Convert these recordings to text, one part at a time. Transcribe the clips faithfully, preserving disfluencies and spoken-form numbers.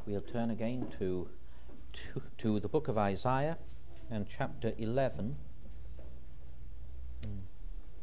we'll turn again to, to, to the book of Isaiah and chapter eleven. Mm.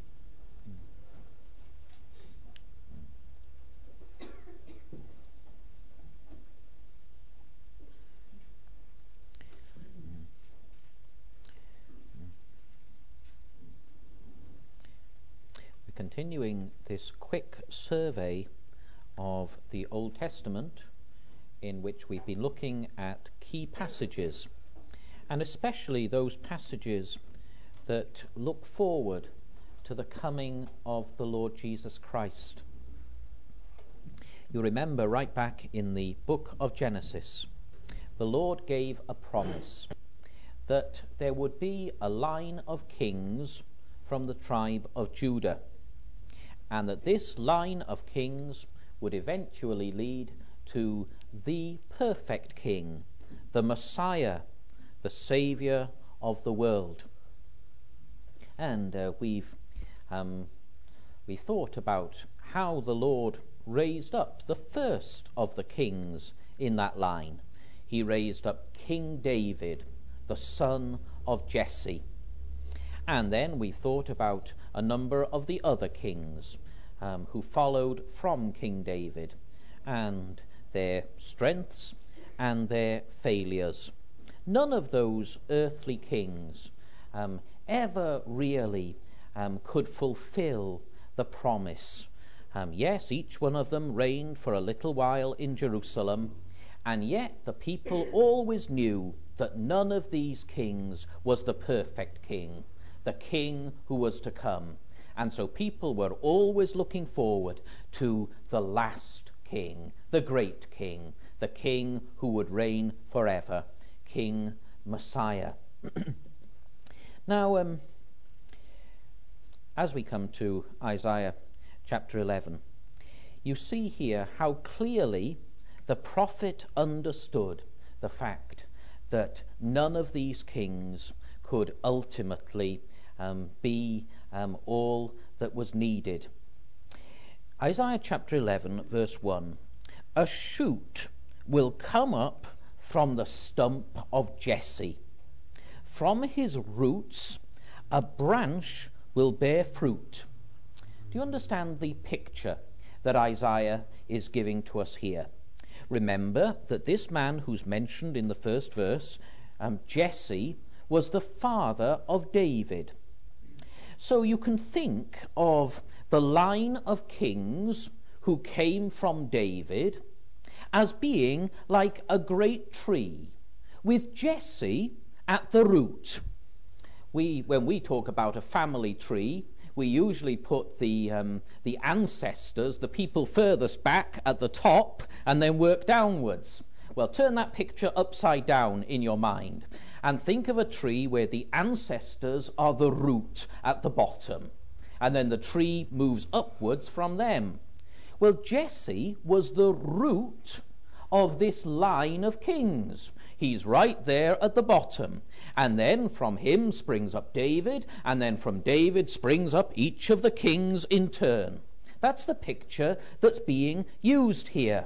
We're continuing this quick survey of the Old Testament, in which we've been looking at key passages, and especially those passages that look forward to the coming of the Lord Jesus Christ. You remember right back in the book of Genesis, the Lord gave a promise that there would be a line of kings from the tribe of Judah, and that this line of kings would eventually lead to the perfect King, the Messiah, the Saviour of the world. And uh, we've um, we thought about how the Lord raised up the first of the kings in that line. He raised up King David, the son of Jesse. And then we thought about a number of the other kings um, who followed from King David, and their strengths and their failures. None of those earthly kings um, ever really um, could fulfill the promise. Um, yes, each one of them reigned for a little while in Jerusalem, and yet the people always knew that none of these kings was the perfect king, the king who was to come. And so people were always looking forward to the last king, the great king, the king who would reign forever, King Messiah. Now, um, as we come to Isaiah chapter eleven, you see here how clearly the prophet understood the fact that none of these kings could ultimately um, be um, all that was needed. Isaiah chapter eleven, verse one. A shoot will come up from the stump of Jesse. From his roots a branch will bear fruit. Do you understand the picture that Isaiah is giving to us here? Remember that this man who's mentioned in the first verse, um, Jesse, was the father of David. So you can think of the line of kings who came from David as being like a great tree with Jesse at the root. We, when we talk about a family tree, we usually put the um, the ancestors, the people furthest back, at the top, and then work downwards. Well, turn that picture upside down in your mind and think of a tree where the ancestors are the root at the bottom, and then the tree moves upwards from them. Well, Jesse was the root of this line of kings. He's right there at the bottom, and then from him springs up David, and then from David springs up each of the kings in turn. That's the picture that's being used here.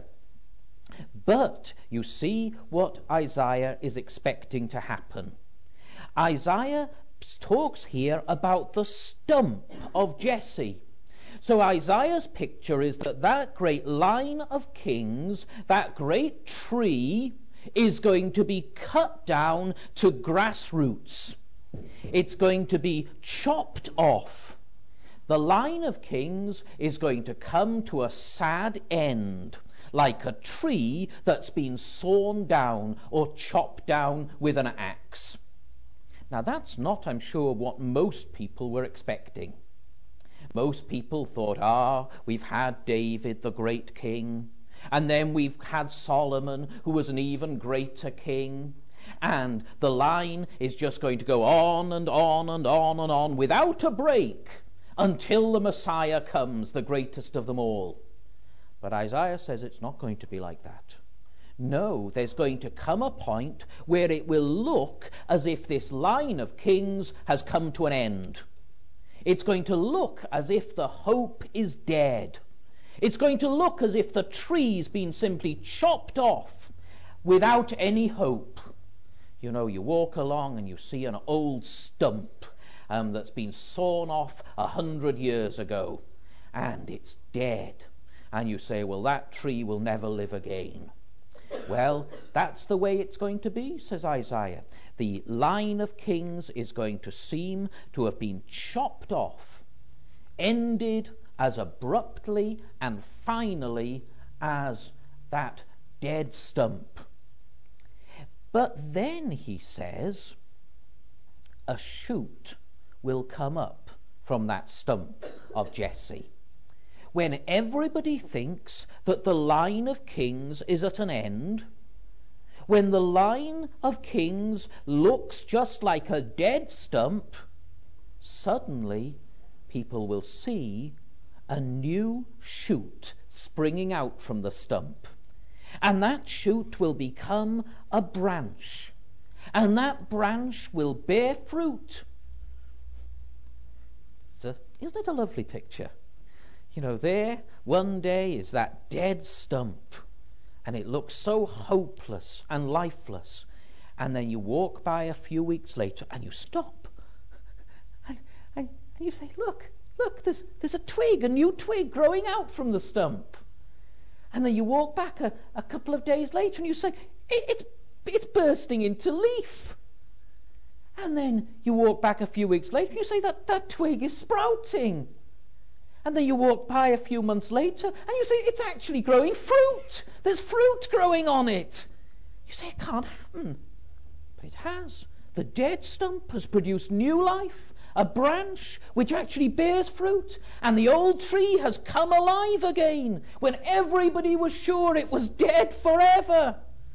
But you see what Isaiah is expecting to happen. Isaiah talks here about the stump of Jesse. So Isaiah's picture is that that great line of kings, that great tree, is going to be cut down to grassroots. It's going to be chopped off. The line of kings is going to come to a sad end, like a tree that's been sawn down or chopped down with an axe. Now that's not, I'm sure, what most people were expecting. Most people thought, ah, we've had David, the great king, and then we've had Solomon, who was an even greater king, and the line is just going to go on and on and on and on without a break until the Messiah comes, the greatest of them all. But Isaiah says it's not going to be like that. No, there's going to come a point where it will look as if this line of kings has come to an end. It's going to look as if the hope is dead. It's going to look as if the tree's been simply chopped off. without any hope. You know, you walk along and you see an old stump um, that's been sawn off a hundred years ago, and it's dead. And you say, well, that tree will never live again. Well, that's the way it's going to be, says Isaiah. The line of kings is going to seem to have been chopped off, ended as abruptly and finally as that dead stump. But then, he says, a shoot will come up from that stump of Jesse. When everybody thinks that the line of kings is at an end, when the line of kings looks just like a dead stump, suddenly people will see a new shoot springing out from the stump. And that shoot will become a branch. And that branch will bear fruit. So, isn't it a lovely picture? You know, there one day is that dead stump, and it looks so hopeless and lifeless. And then you walk by a few weeks later and you stop. And, and, and you say, look, look, there's, there's a twig, a new twig growing out from the stump. And then you walk back a, a couple of days later and you say, it, it's, it's bursting into leaf. And then you walk back a few weeks later and you say, that, that twig is sprouting. And then you walk by a few months later and you say, it's actually growing fruit. There's fruit growing on it. You say, it can't happen. But it has. The dead stump has produced new life, a branch which actually bears fruit. And the old tree has come alive again when everybody was sure it was dead forever.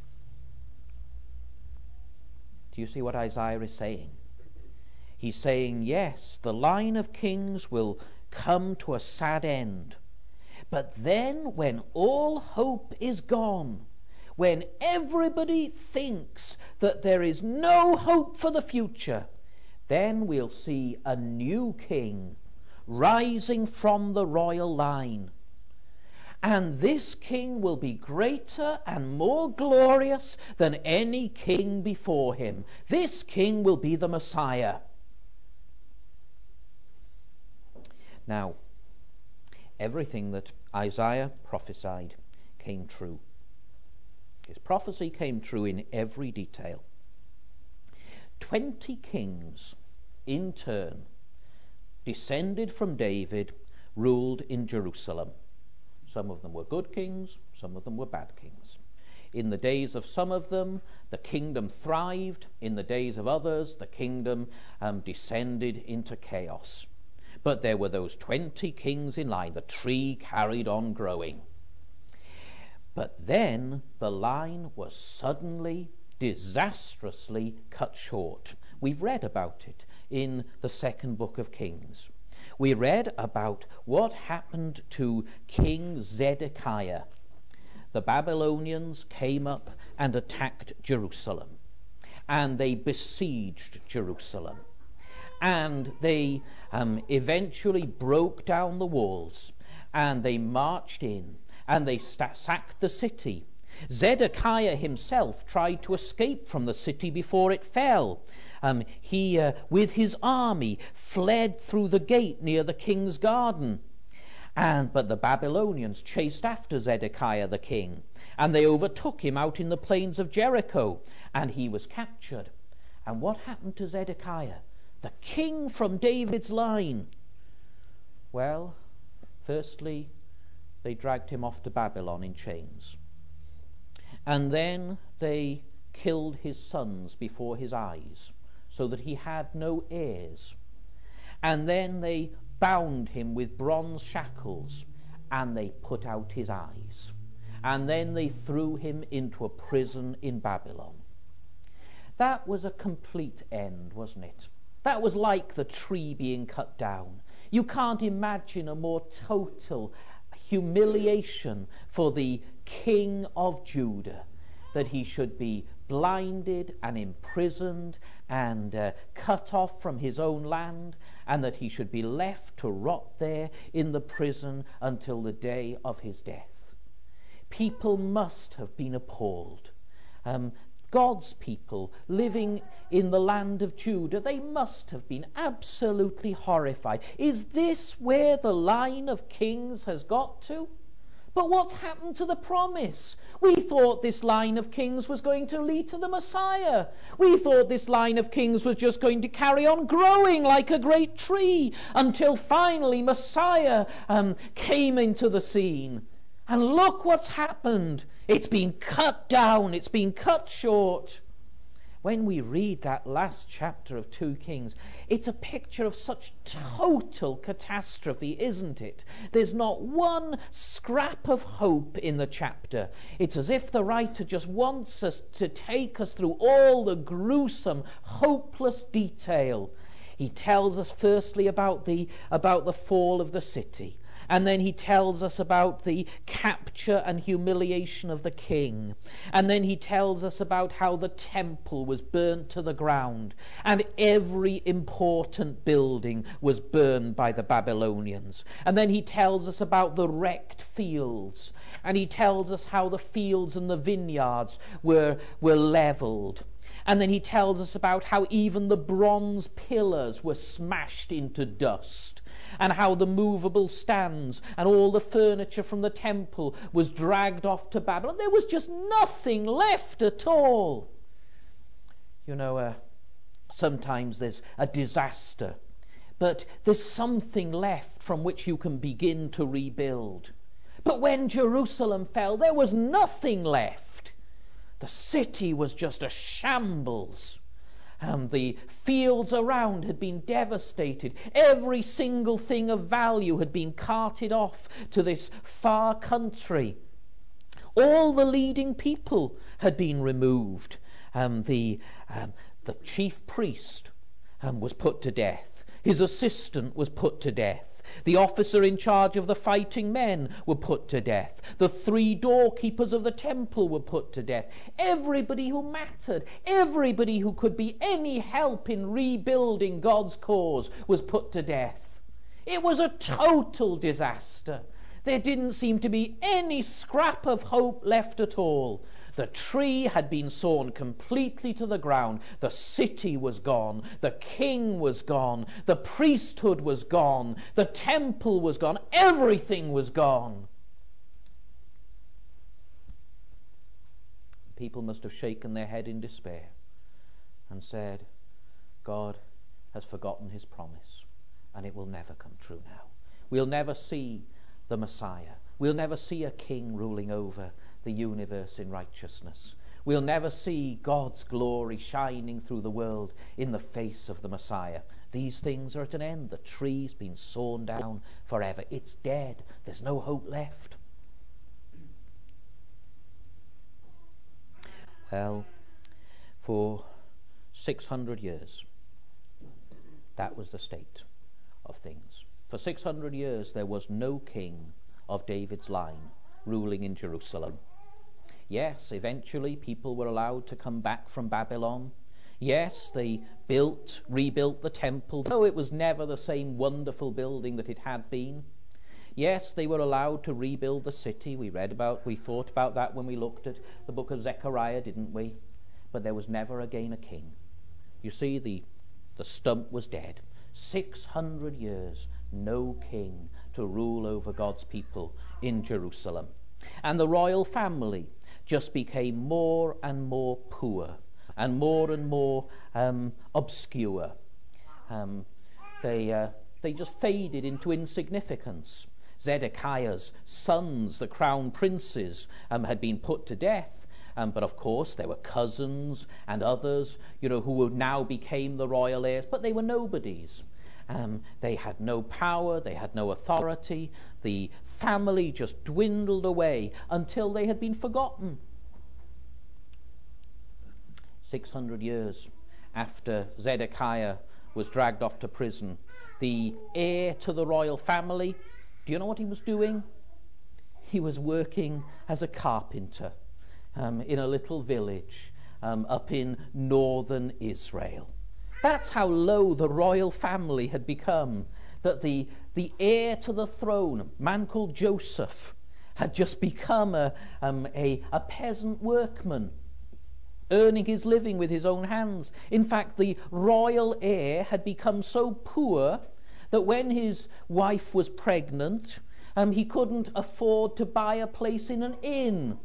Do you see what Isaiah is saying? He's saying, yes, the line of kings will come to a sad end. But then when all hope is gone, when everybody thinks that there is no hope for the future, then we'll see a new king rising from the royal line. And this king will be greater and more glorious than any king before him. This king will be the Messiah. Now, everything that Isaiah prophesied came true. His prophecy came true in every detail. Twenty kings, in turn, descended from David, ruled in Jerusalem. Some of them were good kings, some of them were bad kings. In the days of some of them, the kingdom thrived. In the days of others, the kingdom um, descended into chaos. But there were those twenty kings in line. The tree carried on growing. But then the line was suddenly, disastrously cut short. We've read about it in the second book of Kings. We read about what happened to King Zedekiah. The Babylonians came up and attacked Jerusalem. And they besieged Jerusalem. And they um, eventually broke down the walls, and they marched in, and they st- sacked the city. Zedekiah himself tried to escape from the city before it fell. Um, he, uh, with his army, fled through the gate near the king's garden. And but the Babylonians chased after Zedekiah the king, and they overtook him out in the plains of Jericho, and he was captured. And what happened to Zedekiah, the king from David's line? Well, firstly, they dragged him off to Babylon in chains. And then they killed his sons before his eyes, so that he had no heirs. And then they bound him with bronze shackles, and they put out his eyes. And then they threw him into a prison in Babylon. That was a complete end, wasn't it? That was like the tree being cut down. You can't imagine a more total humiliation for the king of Judah, that he should be blinded and imprisoned and uh, cut off from his own land, and that he should be left to rot there in the prison until the day of his death. People must have been appalled. um, God's people living in the land of Judah, they must have been absolutely horrified. Is this where the line of kings has got to? But what's happened to the promise? We thought this line of kings was going to lead to the Messiah. We thought this line of kings was just going to carry on growing like a great tree until finally Messiah um, came into the scene. And look what's happened. It's been cut down. It's been cut short. When we read that last chapter of Two Kings, it's a picture of such total catastrophe, isn't it? There's not one scrap of hope in the chapter. It's as if the writer just wants us to take us through all the gruesome, hopeless detail. He tells us firstly about the, about the fall of the city. And then he tells us about the capture and humiliation of the king. And then he tells us about how the temple was burnt to the ground. And every important building was burned by the Babylonians. And then he tells us about the wrecked fields. And he tells us how the fields and the vineyards were, were leveled. And then he tells us about how even the bronze pillars were smashed into dust. And how the movable stands and all the furniture from the temple was dragged off to Babylon. There was just nothing left at all. You know, uh, sometimes there's a disaster, but there's something left from which you can begin to rebuild. But when Jerusalem fell, there was nothing left. The city was just a shambles. And the fields around had been devastated. Every single thing of value had been carted off to this far country. All the leading people had been removed. Um, the, um, the chief priest um, was put to death. His assistant was put to death. The officer in charge of the fighting men were put to death. The three doorkeepers of the temple were put to death. Everybody who mattered, everybody who could be any help in rebuilding God's cause was put to death. It was a total disaster. There didn't seem to be any scrap of hope left at all. The tree had been sawn completely to the ground. The city was gone. The king was gone. The priesthood was gone. The temple was gone. Everything was gone. People must have shaken their head in despair and said, God has forgotten his promise, and it will never come true now. We'll never see the Messiah. We'll never see a king ruling over the universe in righteousness. We'll never see God's glory shining through the world in the face of the Messiah. These things are at an end. The tree's been sawn down forever. It's dead. There's no hope left. Well, for six hundred years, that was the state of things. For six hundred years, there was no king of David's line ruling in Jerusalem. Yes, eventually people were allowed to come back from Babylon. Yes, they built, rebuilt the temple, though it was never the same wonderful building that it had been. Yes, they were allowed to rebuild the city. We read about, we thought about that when we looked at the book of Zechariah, didn't we? But there was never again a king. You see, the, the stump was dead. six hundred years, no king to rule over God's people in Jerusalem. And the royal family just became more and more poor and more and more um, obscure. Um, they, uh, they just faded into insignificance. Zedekiah's sons, the crown princes, um, had been put to death. Um, but of course there were cousins and others, you know, who now became the royal heirs, but they were nobodies. Um, they had no power, they had no authority. The family just dwindled away until they had been forgotten. six hundred years after Zedekiah was dragged off to prison, the heir to the royal family, do you know what he was doing? He was working as a carpenter um, in a little village um, up in northern Israel. That's how low the royal family had become, that the, the heir to the throne, a man called Joseph, had just become a, um, a, a peasant workman. earning his living with his own hands. In fact, the royal heir had become so poor that when his wife was pregnant, um, he couldn't afford to buy a place in an inn.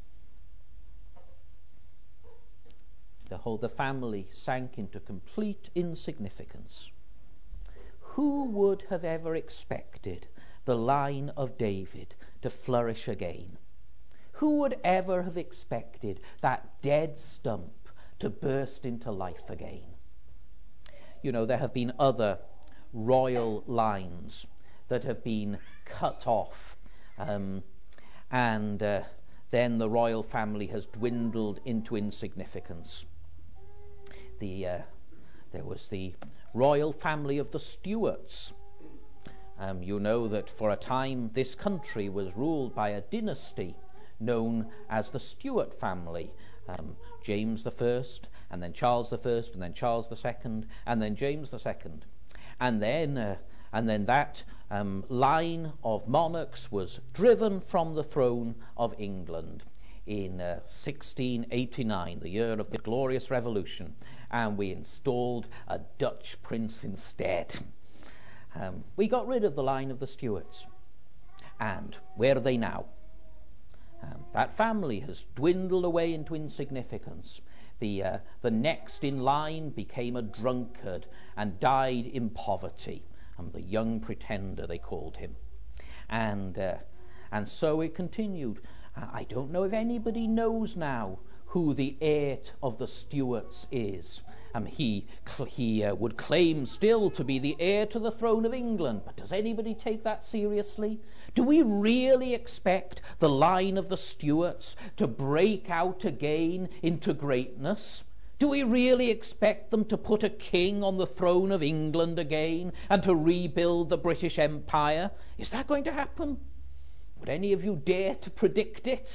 The whole the family sank into complete insignificance. Who would have ever expected the line of David to flourish again? Who would ever have expected that dead stump to burst into life again? You know, there have been other royal lines that have been cut off, um, and uh, then the royal family has dwindled into insignificance. The, uh, there was the royal family of the Stuarts. Um, you know that for a time this country was ruled by a dynasty known as the Stuart family. Um, James the First, and then Charles the First, and then Charles the Second, and then James the Second. And then, uh, and then that um, line of monarchs was driven from the throne of England in uh, sixteen eighty-nine, the year of the Glorious Revolution, and we installed a Dutch prince instead. Um, we got rid of the line of the Stuarts. And where are they now? Um, that family has dwindled away into insignificance. The, uh, the next in line became a drunkard and died in poverty. Um, the young pretender, they called him. And, uh, and so it continued. Uh, I don't know if anybody knows now who the heir of the Stuarts is. Um, he he uh, would claim still to be the heir to the throne of England, but does anybody take that seriously? Do we really expect the line of the Stuarts to break out again into greatness? Do we really expect them to put a king on the throne of England again and to rebuild the British Empire? Is that going to happen? Would any of you dare to predict it?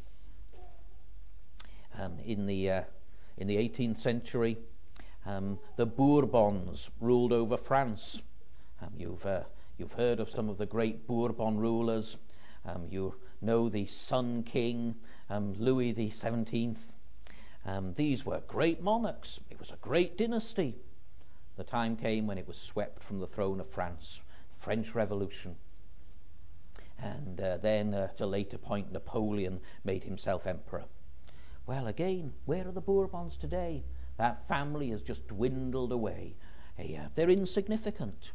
Um, in the uh, in the eighteenth century, um, the Bourbons ruled over France. Um, you've uh, you've heard of some of the great Bourbon rulers. Um, you know the Sun King, um, Louis the Seventeenth. Um, these were great monarchs. It was a great dynasty. The time came when it was swept from the throne of France, French Revolution. And uh, then uh, at a later point, Napoleon made himself emperor. Well, again, where are the Bourbons today? That family has just dwindled away. Hey, uh, they're insignificant.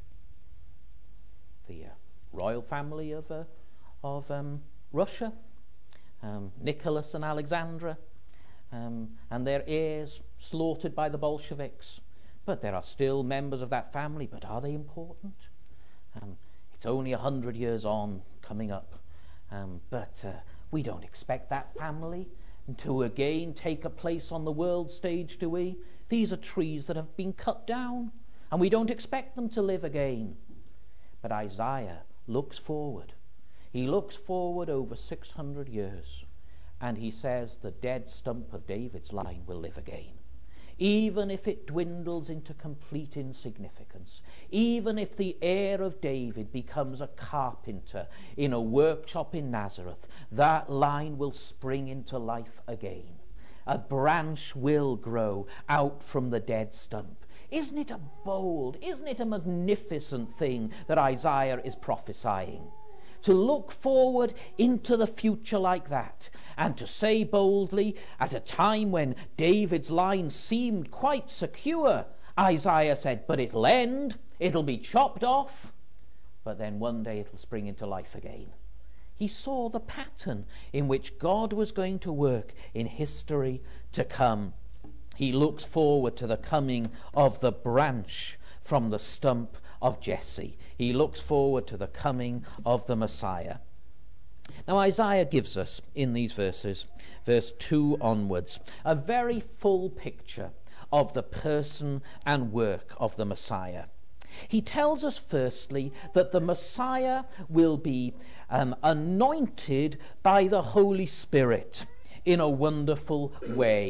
The uh, royal family of uh, of um, Russia, um, Nicholas and Alexandra, um, and their heirs slaughtered by the Bolsheviks. But there are still members of that family. But are they important? Um, it's only a hundred years on, coming up. Um, but uh, we don't expect that family to again take a place on the world stage, do we? These are trees that have been cut down, and we don't expect them to live again. But Isaiah looks forward. He looks forward over six hundred years, and he says the dead stump of David's line will live again. Even if it dwindles into complete insignificance, even if the heir of David becomes a carpenter in a workshop in Nazareth, that line will spring into life again. A branch will grow out from the dead stump. Isn't it a bold, isn't it a magnificent thing that Isaiah is prophesying? To look forward into the future like that, and to say boldly, at a time when David's line seemed quite secure, Isaiah said, but it'll end, it'll be chopped off, but then one day it'll spring into life again. He saw the pattern in which God was going to work in history to come. He looks forward to the coming of the branch from the stump of Jesse. He looks forward to the coming of the Messiah. Now Isaiah gives us, in these verses, verse two onwards, a very full picture of the person and work of the Messiah. He tells us firstly that the Messiah will be um, anointed by the Holy Spirit in a wonderful way.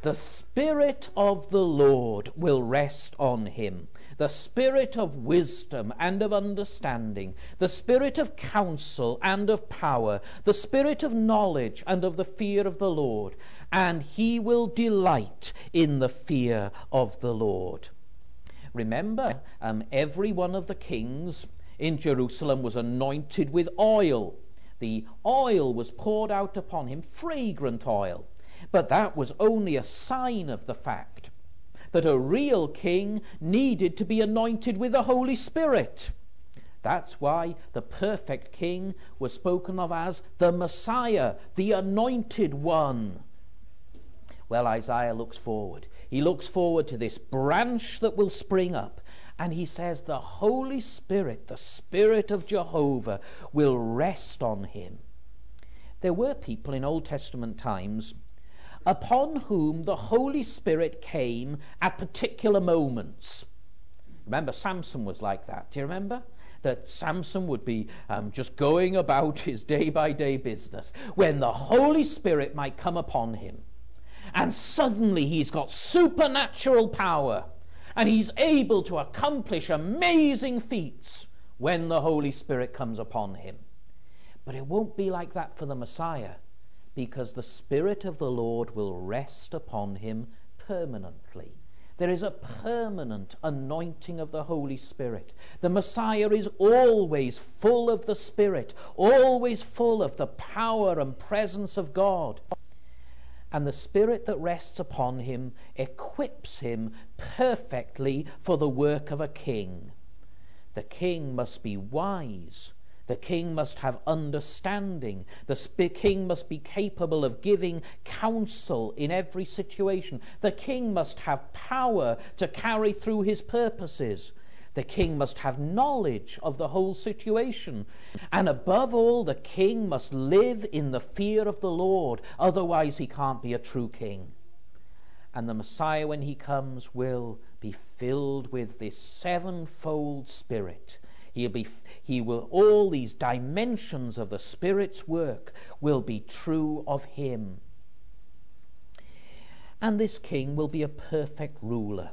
The Spirit of the Lord will rest on him, the Spirit of wisdom and of understanding, the Spirit of counsel and of power, the Spirit of knowledge and of the fear of the Lord, and he will delight in the fear of the Lord. Remember, um, every one of the kings in Jerusalem was anointed with oil. The oil was poured out upon him, fragrant oil. But that was only a sign of the fact that a real king needed to be anointed with the Holy Spirit. That's why the perfect king was spoken of as the Messiah, the anointed one. Well, Isaiah looks forward. He looks forward to this branch that will spring up. And he says the Holy Spirit, the Spirit of Jehovah, will rest on him. There were people in Old Testament times upon whom the Holy Spirit came at particular moments. Remember, Samson was like that. Do you remember? That Samson would be um, just going about his day-by-day business when the Holy Spirit might come upon him. And suddenly he's got supernatural power. And he's able to accomplish amazing feats when the Holy Spirit comes upon him. But it won't be like that for the Messiah, because the Spirit of the Lord will rest upon him permanently. There is a permanent anointing of the Holy Spirit. The Messiah is always full of the Spirit, always full of the power and presence of God. And the Spirit that rests upon him equips him perfectly for the work of a king. The king must be wise. The king must have understanding. The sp- king must be capable of giving counsel in every situation. The king must have power to carry through his purposes. The king must have knowledge of the whole situation. And above all, the king must live in the fear of the Lord. Otherwise, he can't be a true king. And the Messiah, when he comes, will be filled with this sevenfold Spirit. He'll be, he will, all these dimensions of the Spirit's work will be true of him. And this king will be a perfect ruler.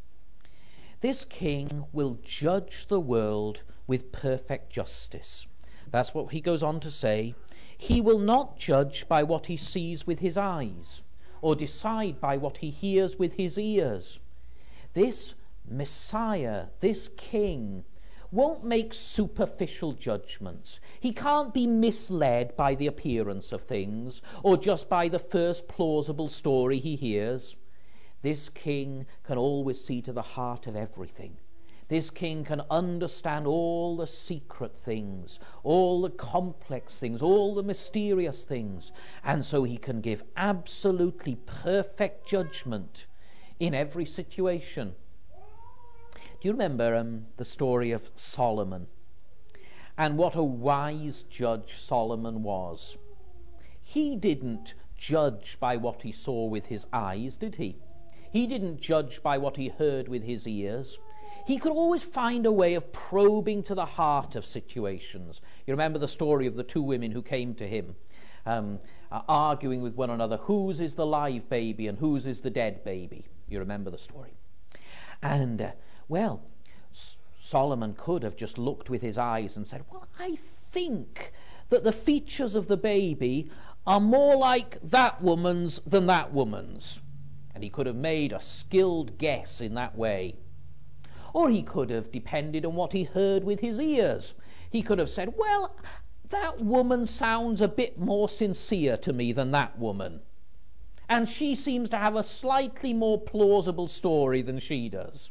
This king will judge the world with perfect justice. That's what he goes on to say. He will not judge by what he sees with his eyes, or decide by what he hears with his ears. This Messiah, this king, won't make superficial judgments. He can't be misled by the appearance of things, or just by the first plausible story he hears. This king can always see to the heart of everything. This king can understand all the secret things, all the complex things, all the mysterious things, and so he can give absolutely perfect judgment in every situation. Do you remember um, the story of Solomon? And what a wise judge Solomon was. He didn't judge by what he saw with his eyes, did he? He didn't judge by what he heard with his ears. He could always find a way of probing to the heart of situations. You remember the story of the two women who came to him, um, uh, arguing with one another, whose is the live baby and whose is the dead baby. You remember the story. And, uh, well, S- Solomon could have just looked with his eyes and said, well, I think that the features of the baby are more like that woman's than that woman's. And he could have made a skilled guess in that way. Or he could have depended on what he heard with his ears. He could have said, well, that woman sounds a bit more sincere to me than that woman. And she seems to have a slightly more plausible story than she does.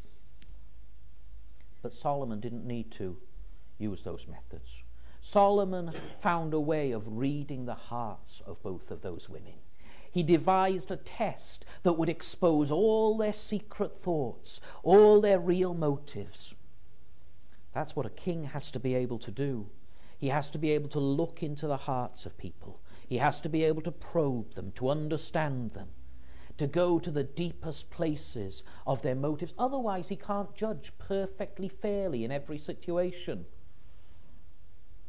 But Solomon didn't need to use those methods. Solomon found a way of reading the hearts of both of those women. He devised a test that would expose all their secret thoughts, all their real motives. That's what a king has to be able to do. He has to be able to look into the hearts of people. He has to be able to probe them, to understand them, to go to the deepest places of their motives. Otherwise, he can't judge perfectly fairly in every situation.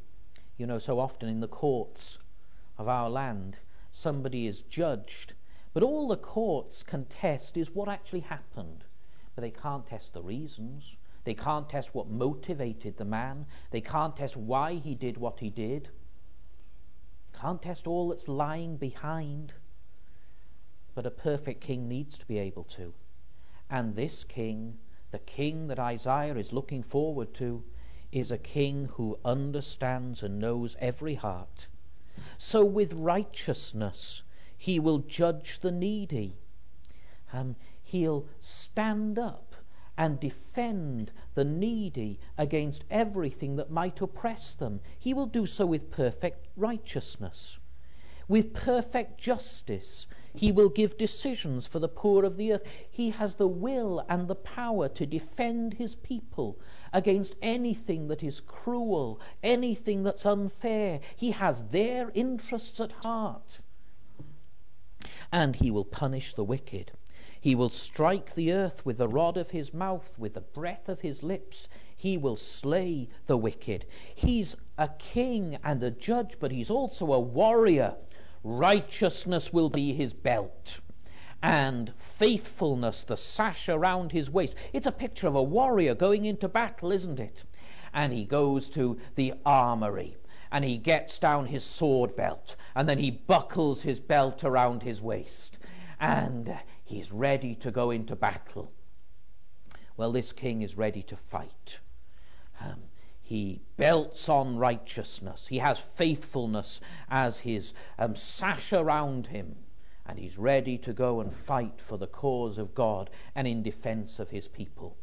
You know, so often in the courts of our land, somebody is judged But all the courts can test is what actually happened. But they can't test the reasons. They can't test what motivated the man. They can't test why he did what he did. Can't test all that's lying behind. But a perfect king needs to be able to. And this king, the king that Isaiah is looking forward to, is a king who understands and knows every heart. So with righteousness he will judge the needy. Um, he'll stand up and defend the needy against everything that might oppress them. He will do so with perfect righteousness. With perfect justice, he will give decisions for the poor of the earth. He has the will and the power to defend his people against anything that is cruel, anything that's unfair. He has their interests at heart. And he will punish the wicked. He will strike the earth with the rod of his mouth, with the breath of his lips. He will slay the wicked. He's a king and a judge, but he's also a warrior. Righteousness will be his belt, and faithfulness the sash around his waist. It's a picture of a warrior going into battle, isn't it? And he goes to the armory, and he gets down his sword belt, and then he buckles his belt around his waist, and he's ready to go into battle. Well, this king is ready to fight. Um, He belts on righteousness. He has faithfulness as his um, sash around him. And he's ready to go and fight for the cause of God and in defense of his people.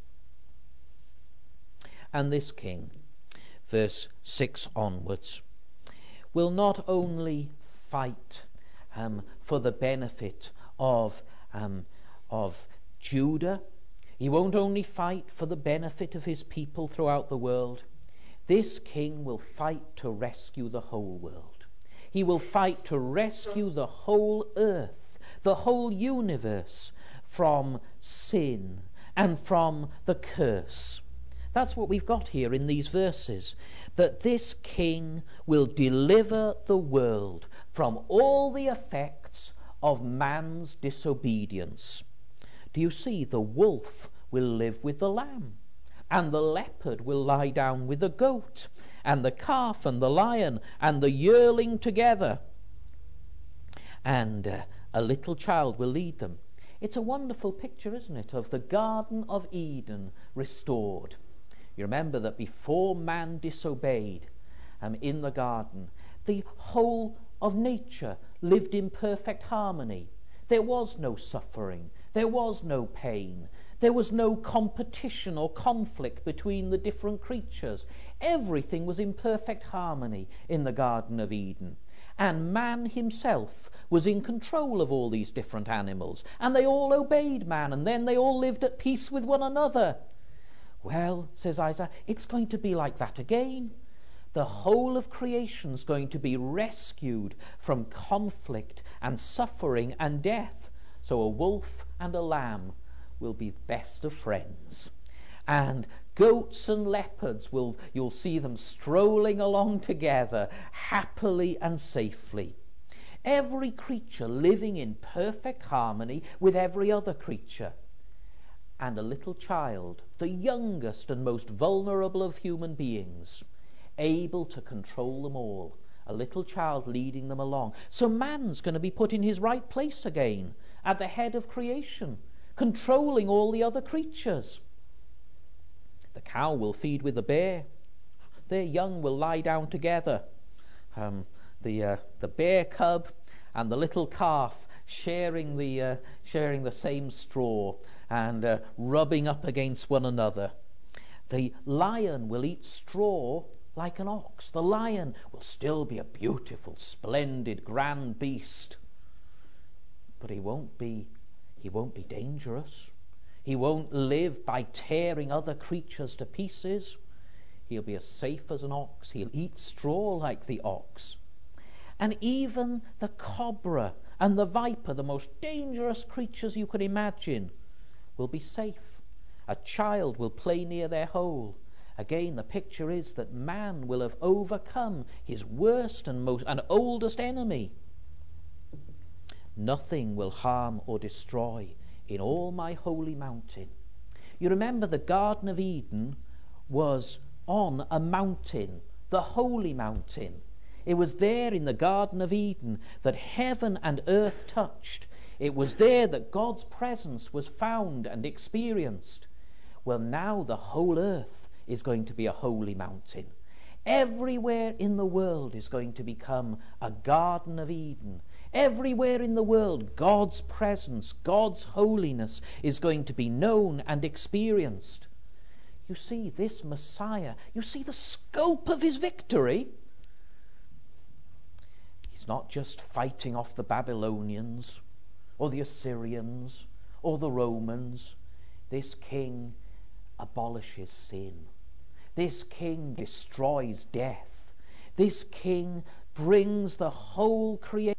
And this king, verse six onwards, will not only fight um, for the benefit of, um, of Judah. He won't only fight for the benefit of his people throughout the world. This king will fight to rescue the whole world. He will fight to rescue the whole earth, the whole universe, from sin and from the curse. That's what we've got here in these verses, that this king will deliver the world from all the effects of man's disobedience. Do you see? The wolf will live with the lamb, and the leopard will lie down with the goat, and the calf and the lion and the yearling together, and uh, a little child will lead them. It's a wonderful picture, isn't it, of the Garden of Eden restored. You remember that before man disobeyed um, in the garden, the whole of nature lived in perfect harmony. There was no suffering, there was no pain, there was no competition or conflict between the different creatures. Everything was in perfect harmony in the Garden of Eden. And man himself was in control of all these different animals. And they all obeyed man, and then they all lived at peace with one another. Well, says Isaiah, it's going to be like that again. The whole of creation's going to be rescued from conflict and suffering and death. So a wolf and a lamb will be best of friends. And goats and leopards, will you'll see them strolling along together happily and safely. Every creature living in perfect harmony with every other creature. And a little child, the youngest and most vulnerable of human beings, able to control them all. A little child leading them along. So man's going to be put in his right place again, at the head of creation, controlling all the other creatures. The cow will feed with the bear. Their young will lie down together. Um, the uh, the bear cub and the little calf sharing the uh, sharing the same straw and uh, rubbing up against one another. The lion will eat straw like an ox. The lion will still be a beautiful, splendid, grand beast, but he won't be he won't be dangerous. He won't live by tearing other creatures to pieces. He'll be as safe as an ox. He'll eat straw like the ox. And even the cobra and the viper, the most dangerous creatures you can imagine, will be safe. A child will play near their hole. Again, the picture is that man will have overcome his worst and most and oldest enemy. Nothing will harm or destroy in all my holy mountain. You remember the Garden of Eden was on a mountain, the holy mountain. It was there in the Garden of Eden that heaven and earth touched. It was there that God's presence was found and experienced. Well, now the whole earth is going to be a holy mountain. Everywhere in the world is going to become a Garden of Eden. Everywhere in the world, God's presence, God's holiness is going to be known and experienced. You see, this Messiah, you see the scope of his victory. He's not just fighting off the Babylonians or the Assyrians or the Romans. This king abolishes sin. This king destroys death. This king brings the whole creation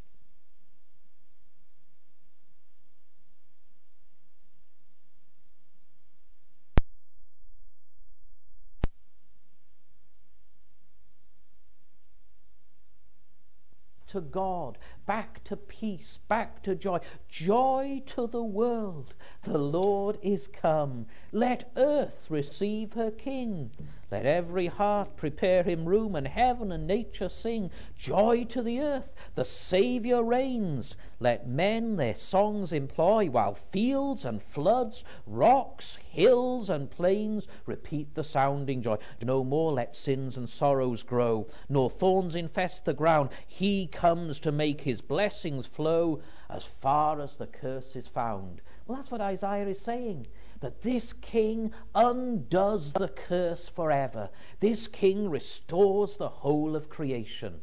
to God, back to peace, back to joy. Joy to the world. The Lord is come. Let earth receive her King. Let every heart prepare him room, and heaven and nature sing. Joy to the earth. The Saviour reigns. Let men their songs employ, while fields and floods, rocks, hills and plains repeat the sounding joy. No more let sins and sorrows grow, nor thorns infest the ground. He comes to make his blessings flow as far as the curse is found. Well, that's what Isaiah is saying, that this king undoes the curse forever. This king restores the whole of creation.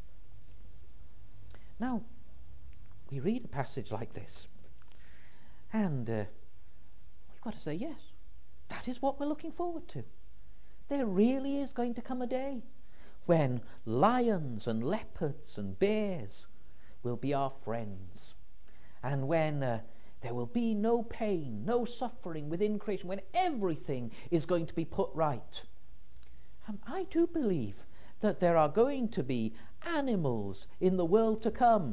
Now, we read a passage like this, and uh, we've got to say, yes, that is what we're looking forward to. There really is going to come a day when lions and leopards and bears will be our friends, and when uh, there will be no pain, no suffering within creation, when everything is going to be put right. Um, I do believe that there are going to be animals in the world to come,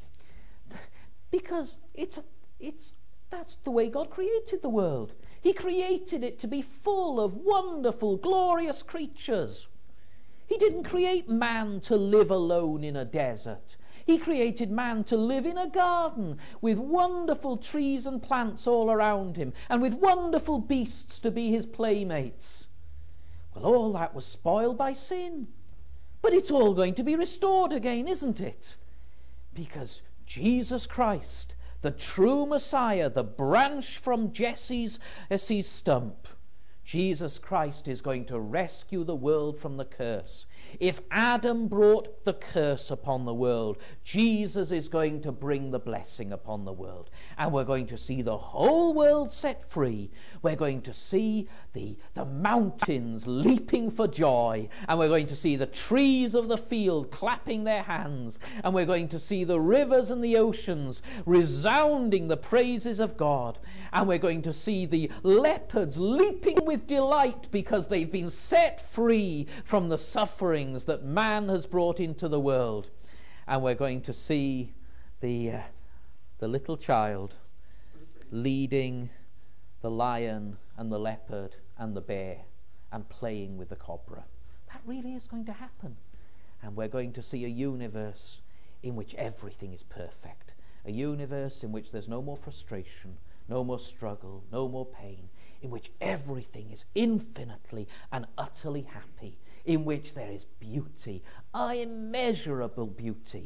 because it's it's that's the way God created the world. He created it to be full of wonderful, glorious creatures. He didn't create man to live alone in a desert. He created man to live in a garden with wonderful trees and plants all around him, and with wonderful beasts to be his playmates. Well, all that was spoiled by sin. But it's all going to be restored again, isn't it? Because Jesus Christ, the true Messiah, the branch from Jesse's, Jesse's stump, Jesus Christ is going to rescue the world from the curse. If Adam brought the curse upon the world, Jesus is going to bring the blessing upon the world. And we're going to see the whole world set free. We're going to see the, the mountains leaping for joy. And we're going to see the trees of the field clapping their hands. And we're going to see the rivers and the oceans resounding the praises of God. And we're going to see the leopards leaping with delight because they've been set free from the suffering that man has brought into the world. And we're going to see the uh, the little child leading the lion and the leopard and the bear and playing with the cobra. That really is going to happen. And we're going to see a universe in which everything is perfect, a universe in which there's no more frustration, no more struggle, no more pain, in which everything is infinitely and utterly happy, in which there is beauty, immeasurable beauty.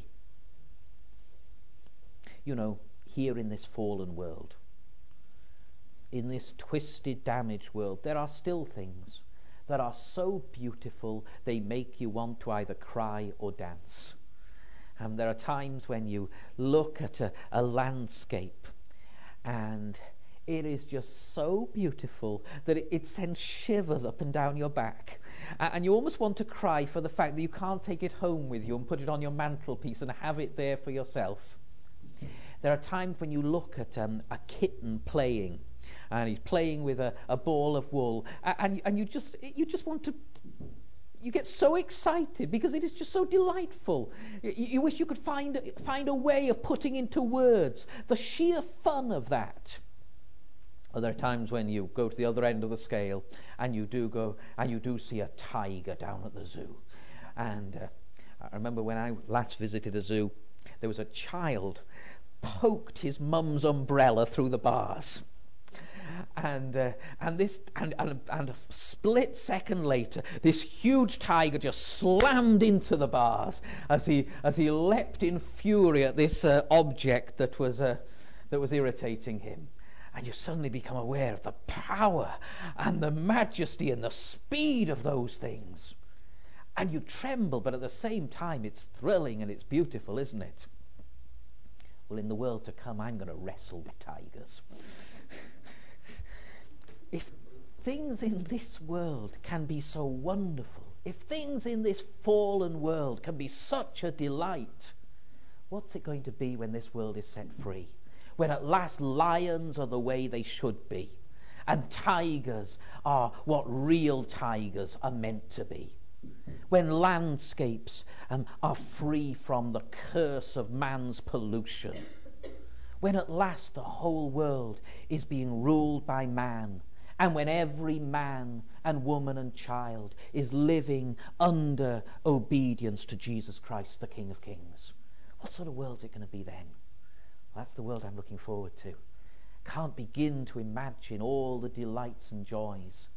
You know, here in this fallen world, in this twisted, damaged world, there are still things that are so beautiful they make you want to either cry or dance. And there are times when you look at a, a landscape and it is just so beautiful that it, it sends shivers up and down your back. And you almost want to cry for the fact that you can't take it home with you and put it on your mantelpiece and have it there for yourself. There are times when you look at um, a kitten playing, and he's playing with a, a ball of wool, and, and you just you just want to You get so excited because it is just so delightful. You, you wish you could find, find a way of putting into words the sheer fun of that. Well, there are times when you go to the other end of the scale and you do go and you do see a tiger down at the zoo. And uh, I remember when I last visited a zoo, there was a child poked his mum's umbrella through the bars. And uh, and this and, and and a split second later, this huge tiger just slammed into the bars as he as he leapt in fury at this uh, object that was uh, that was irritating him. And you suddenly become aware of the power and the majesty and the speed of those things, and you tremble. But at the same time, it's thrilling and it's beautiful, isn't it? Well, in the world to come, I'm going to wrestle with tigers. If things in this world can be so wonderful, if things in this fallen world can be such a delight, what's it going to be when this world is set free? When at last lions are the way they should be, and tigers are what real tigers are meant to be. When landscapes um, are free from the curse of man's pollution. When at last the whole world is being ruled by man. And when every man and woman and child is living under obedience to Jesus Christ, the King of Kings. What sort of world is it going to be then? Well, that's the world I'm looking forward to. Can't begin to imagine all the delights and joys.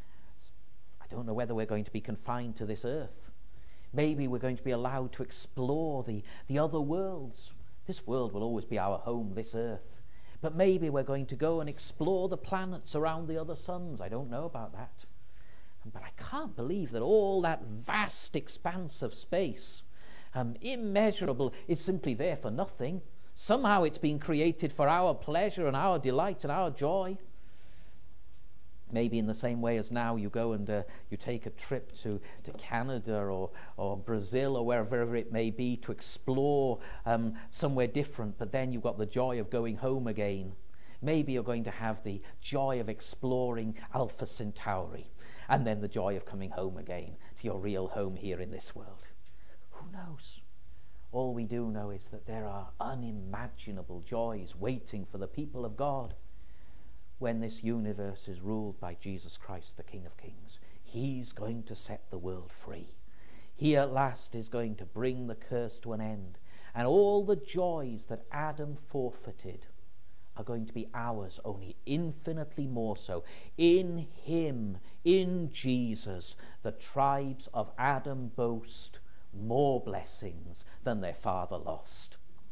I don't know whether we're going to be confined to this earth. Maybe we're going to be allowed to explore the, the other worlds. This world will always be our home, this earth. But maybe we're going to go and explore the planets around the other suns. I don't know about that. But I can't believe that all that vast expanse of space, um, immeasurable, is simply there for nothing. Somehow it's been created for our pleasure and our delight and our joy. Maybe in the same way as now you go and uh, you take a trip to, to Canada or, or Brazil or wherever it may be to explore um, somewhere different, but then you've got the joy of going home again. Maybe you're going to have the joy of exploring Alpha Centauri and then the joy of coming home again to your real home here in this world. Who knows? All we do know is that there are unimaginable joys waiting for the people of God when this universe is ruled by Jesus Christ, the King of Kings. He's going to set the world free. He at last is going to bring the curse to an end. And all the joys that Adam forfeited are going to be ours, only infinitely more so. In him, in Jesus, the tribes of Adam boast more blessings than their father lost.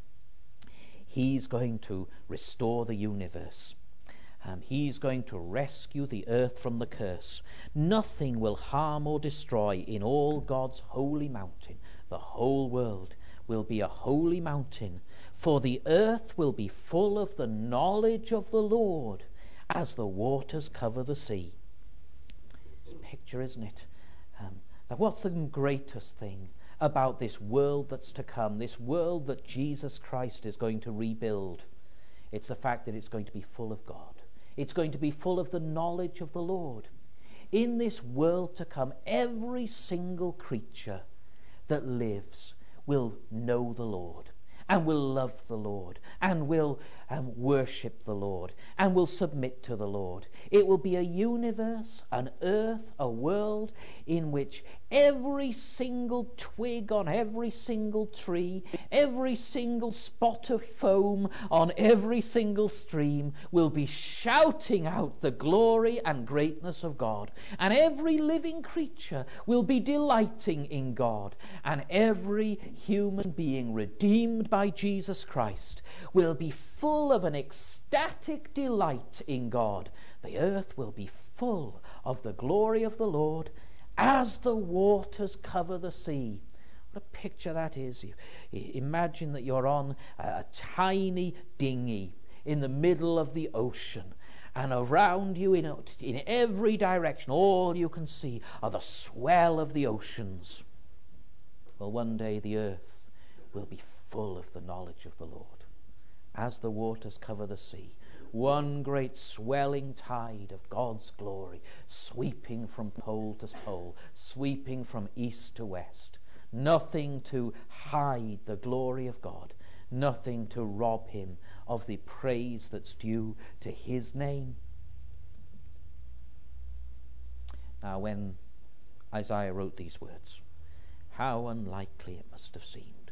He's going to restore the universe. Um, he's going to rescue the earth from the curse. Nothing will harm or destroy in all God's holy mountain. The whole world will be a holy mountain, for the earth will be full of the knowledge of the Lord as the waters cover the sea. It's a picture, isn't it? Um, now what's the greatest thing about this world that's to come, this world that Jesus Christ is going to rebuild? It's the fact that it's going to be full of God. It's going to be full of the knowledge of the Lord. In this world to come, every single creature that lives will know the Lord and will love the Lord and will um, worship the Lord and will submit to the Lord. It will be a universe, an earth, a world in which every single twig on every single tree, every single spot of foam on every single stream will be shouting out the glory and greatness of God. And every living creature will be delighting in God. And every human being redeemed by Jesus Christ will be full of an ecstatic delight in God. The earth will be full of the glory of the Lord as the waters cover the sea. What a picture that is. You, you imagine that you're on a, a tiny dinghy in the middle of the ocean, and around you in, in every direction, all you can see are the swell of the oceans. Well, one day the earth will be full of the knowledge of the Lord as the waters cover the sea. One great swelling tide of God's glory, sweeping from pole to pole, sweeping from east to west. Nothing to hide the glory of God, nothing to rob him of the praise that's due to his name. Now, when Isaiah wrote these words, how unlikely it must have seemed.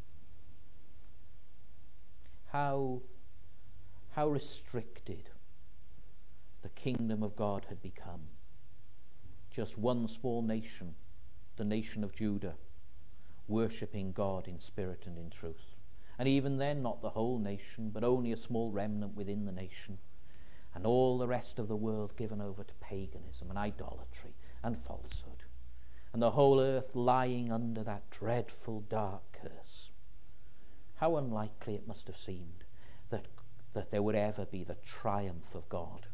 How, how restricted the kingdom of God had become. Just one small nation, the nation of Judah, worshipping God in spirit and in truth. And even then, not the whole nation, but only a small remnant within the nation. And all the rest of the world given over to paganism and idolatry and falsehood. And the whole earth lying under that dreadful dark curse. How unlikely it must have seemed that, that there would ever be the triumph of God.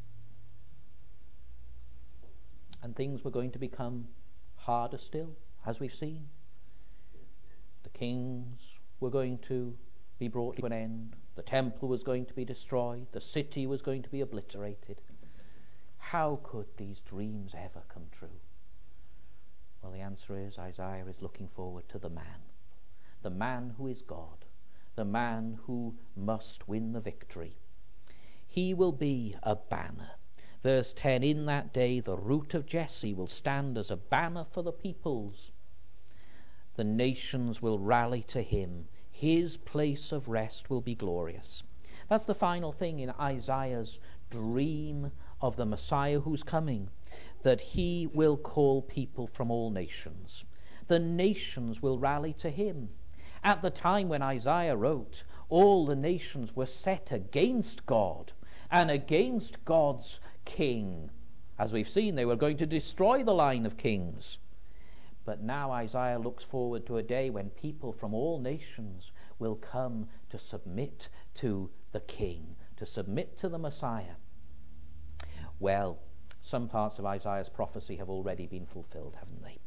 And things were going to become harder still, as we've seen. The kings were going to be brought to an end. The temple was going to be destroyed. The city was going to be obliterated. How could these dreams ever come true? Well, the answer is Isaiah is looking forward to the man. The man who is God. The man who must win the victory. He will be a banner. Verse ten, in that day the root of Jesse will stand as a banner for the peoples. The nations will rally to him. His place of rest will be glorious. That's the final thing in Isaiah's dream of the Messiah who's coming, that he will call people from all nations. The nations will rally to him. At the time when Isaiah wrote, all the nations were set against God and against God's king. As we've seen, they were going to destroy the line of kings. But now Isaiah looks forward to a day when people from all nations will come to submit to the king, to submit to the Messiah. Well, some parts of Isaiah's prophecy have already been fulfilled, haven't they?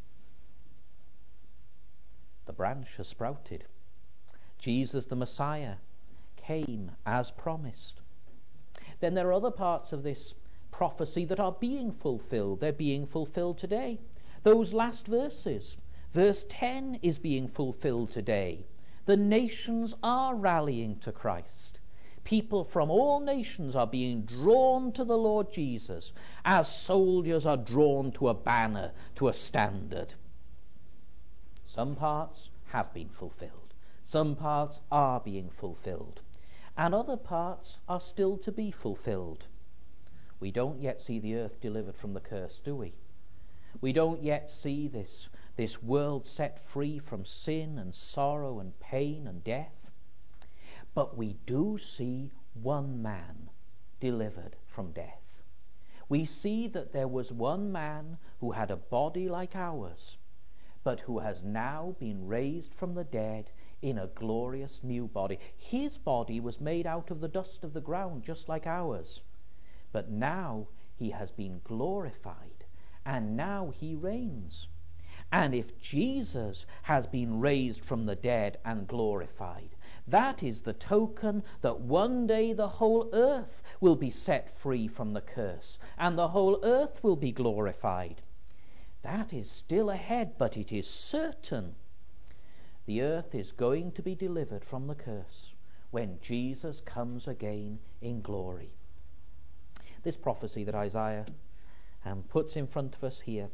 The branch has sprouted. Jesus the Messiah came as promised. Then there are other parts of this prophecy that are being fulfilled. They're being fulfilled today. Those last verses, verse ten is being fulfilled today. The nations are rallying to Christ. People from all nations are being drawn to the Lord Jesus as soldiers are drawn to a banner, to a standard. Some parts have been fulfilled. Some parts are being fulfilled. And other parts are still to be fulfilled. We don't yet see the earth delivered from the curse, do we? We don't yet see this, this world set free from sin and sorrow and pain and death. But we do see one man delivered from death. We see that there was one man who had a body like ours, but who has now been raised from the dead in a glorious new body. His body was made out of the dust of the ground, just like ours. But now he has been glorified. And now he reigns. And if Jesus has been raised from the dead and glorified, that is the token that one day the whole earth will be set free from the curse, and the whole earth will be glorified. That is still ahead, but it is certain. The earth is going to be delivered from the curse when Jesus comes again in glory. This prophecy that Isaiah and puts in front of us here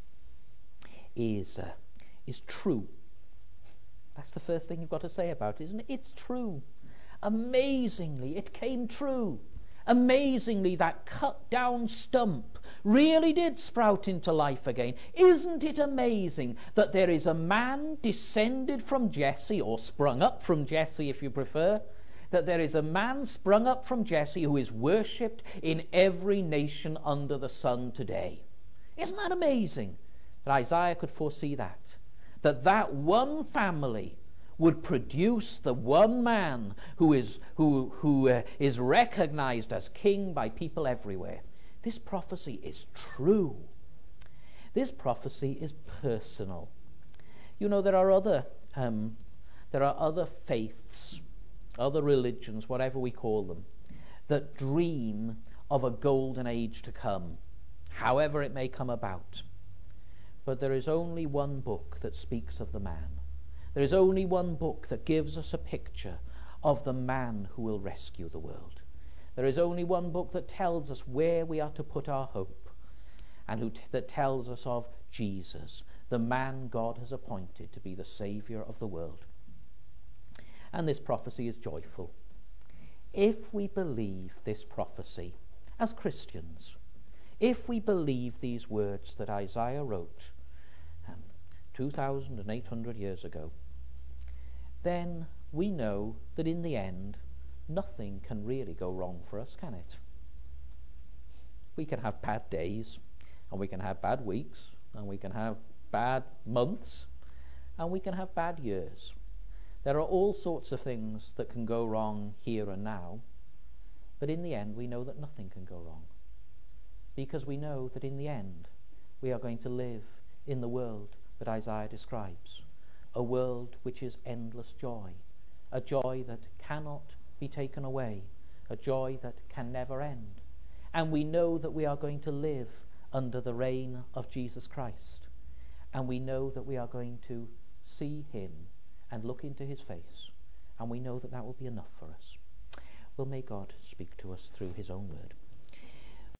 is uh, is true. That's the first thing you've got to say about it, isn't it? It's true. Amazingly, it came true. Amazingly, that cut down stump really did sprout into life again. Isn't it amazing that there is a man descended from Jesse, or sprung up from Jesse if you prefer, that there is a man sprung up from Jesse who is worshipped in every nation under the sun today. Isn't that amazing? That Isaiah could foresee that. That that one family would produce the one man who is, who, who, uh, is recognized as king by people everywhere. This prophecy is true. This prophecy is personal. You know, there are other, um, there are other faiths, other religions, whatever we call them, that dream of a golden age to come, however it may come about. But there is only one book that speaks of the man. There is only one book that gives us a picture of the man who will rescue the world. There is only one book that tells us where we are to put our hope, and who t- that tells us of Jesus, the man God has appointed to be the Saviour of the world. And this prophecy is joyful. If we believe this prophecy as Christians, if we believe these words that Isaiah wrote um, two thousand eight hundred years ago, then we know that in the end nothing can really go wrong for us, can it? We can have bad days, and we can have bad weeks, and we can have bad months, and we can have bad years. There are all sorts of things that can go wrong here and now, but in the end we know that nothing can go wrong, because we know that in the end we are going to live in the world that Isaiah describes, a world which is endless joy, a joy that cannot be taken away, a joy that can never end. And we know that we are going to live under the reign of Jesus Christ, and we know that we are going to see him and look into his face, and we know that that will be enough for us. Well, may God speak to us through his own word.